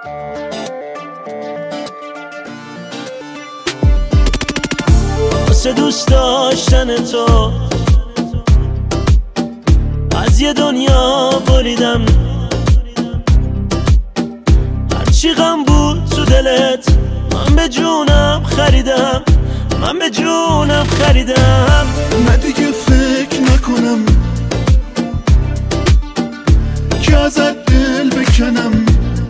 واسه دوست داشتن تو از یه دنیا بریدم، هرچی غم بود تو دلت من به جونم خریدم، من به جونم خریدم. نه دیگه فکر نکنم که ازت دل بکنم،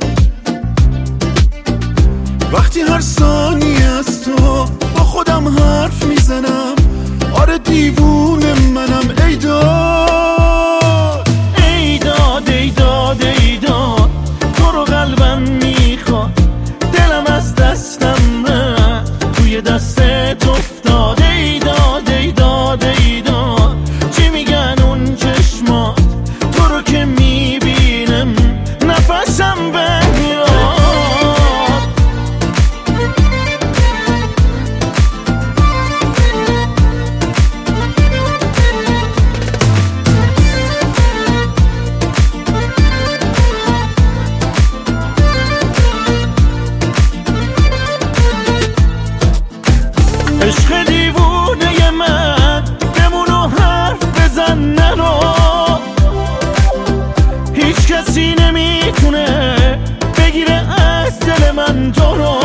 وقتی هر ثانیه از تو با خودم حرف میزنم. آره دیوونه منم. ای داد ای داد ای داد ای داد، تو رو قلبم میخواد، دلم از دستم رفت توی دستت افتاد. ای داد ای داد ای داد، چی میگن اون چشمات، تو رو که میبینم نفسم بمیاد. عشق دیوونه من بمونو حرف بزن نرو، هیچ کسی نمیتونه بگیره از دل من تو رو.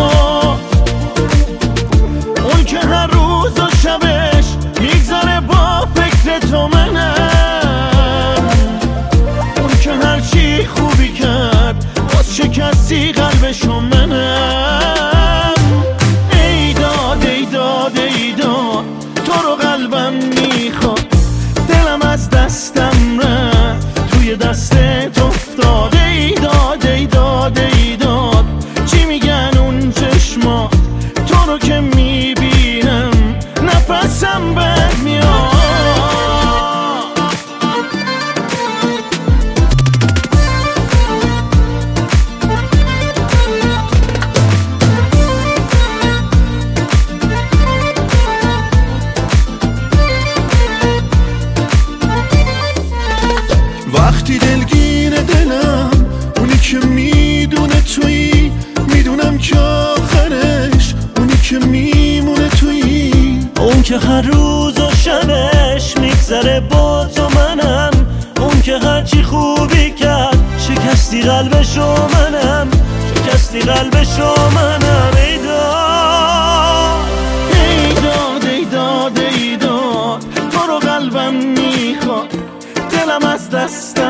اون که هر روز و شبش میگذاره با فکر تو منم، اون که هر چی خوبی کرد باز شکستی قلبشو منم. ای داد ای داد ای داد، تو رو قلبم میخواد، دلم از دستم رفت توی دستت افتاد. ای داد ای داد ای داد، چی میگن اون چشمات، تو رو که میبینم نفسم برمیاد. وقتی دلگیر دلم اونی که میدونه تویی، میدونم که آخرش اونی که میمونه تویی. اون که هر روز و شبش میگذره با تو منم، اون که هرچی خوبی کرد شکستی قلبشو منم، شکستی قلبشو منم. ای داد ای داد ای داد ای داد، تو رو قلبم میخواد، دلم از دستم